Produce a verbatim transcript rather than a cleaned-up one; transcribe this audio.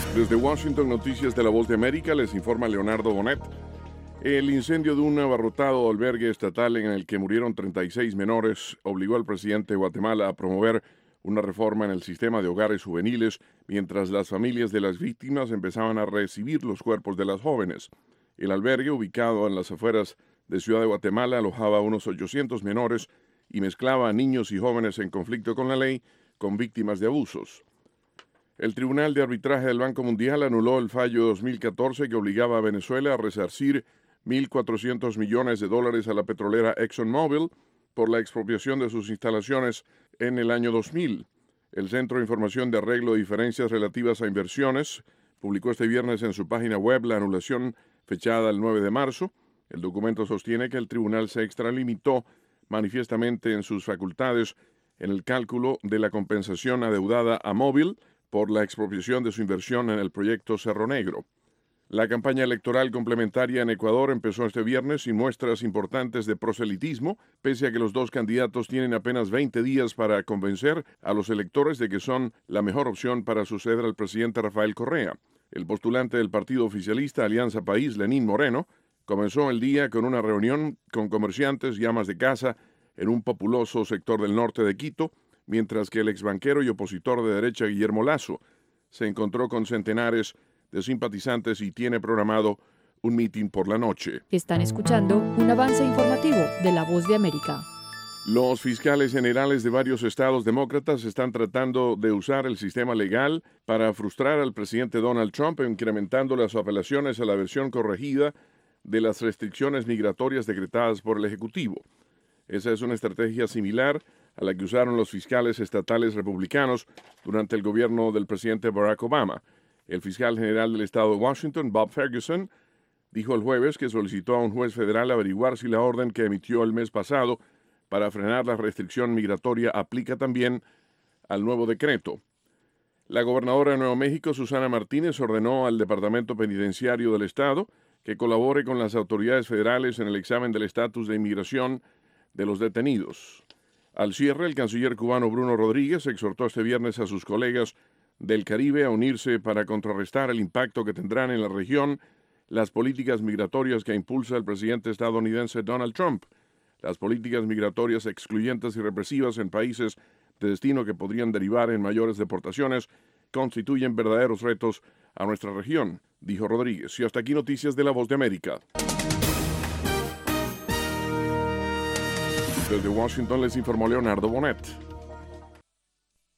Desde Washington, Noticias de la Voz de América, les informa Leonardo Bonet. El incendio de un abarrotado albergue estatal en el que murieron treinta y seis menores obligó al presidente de Guatemala a promover una reforma en el sistema de hogares juveniles, mientras las familias de las víctimas empezaban a recibir los cuerpos de las jóvenes. El albergue, ubicado en las afueras de Ciudad de Guatemala, alojaba a unos ochocientos menores y mezclaba a niños y jóvenes en conflicto con la ley con víctimas de abusos. El Tribunal de Arbitraje del Banco Mundial anuló el fallo de dos mil catorce que obligaba a Venezuela a resarcir mil cuatrocientos millones de dólares a la petrolera ExxonMobil por la expropiación de sus instalaciones en el año dos mil. El Centro de Información de Arreglo de Diferencias Relativas a Inversiones publicó este viernes en su página web la anulación fechada el nueve de marzo. El documento sostiene que el tribunal se extralimitó manifiestamente en sus facultades en el cálculo de la compensación adeudada a Mobil por la expropiación de su inversión en el proyecto Cerro Negro. La campaña electoral complementaria en Ecuador empezó este viernes sin muestras importantes de proselitismo, pese a que los dos candidatos tienen apenas veinte días para convencer a los electores de que son la mejor opción para suceder al presidente Rafael Correa. El postulante del partido oficialista Alianza País, Lenín Moreno, comenzó el día con una reunión con comerciantes y amas de casa en un populoso sector del norte de Quito, mientras que el exbanquero y opositor de derecha Guillermo Lasso se encontró con centenares de simpatizantes y tiene programado un mitin por la noche. Están escuchando un avance informativo de La Voz de América. Los fiscales generales de varios estados demócratas están tratando de usar el sistema legal para frustrar al presidente Donald Trump, incrementando las apelaciones a la versión corregida de las restricciones migratorias decretadas por el Ejecutivo. Esa es una estrategia similar a la que usaron los fiscales estatales republicanos durante el gobierno del presidente Barack Obama. El fiscal general del estado de Washington, Bob Ferguson, dijo el jueves que solicitó a un juez federal averiguar si la orden que emitió el mes pasado para frenar la restricción migratoria aplica también al nuevo decreto. La gobernadora de Nuevo México, Susana Martínez, ordenó al Departamento Penitenciario del Estado que colabore con las autoridades federales en el examen del estatus de inmigración de los detenidos. Al cierre, el canciller cubano Bruno Rodríguez exhortó este viernes a sus colegas del Caribe a unirse para contrarrestar el impacto que tendrán en la región las políticas migratorias que impulsa el presidente estadounidense Donald Trump. Las políticas migratorias excluyentes y represivas en países de destino que podrían derivar en mayores deportaciones constituyen verdaderos retos a nuestra región, dijo Rodríguez. Y hasta aquí noticias de La Voz de América. Desde Washington les informó Leonardo Bonet.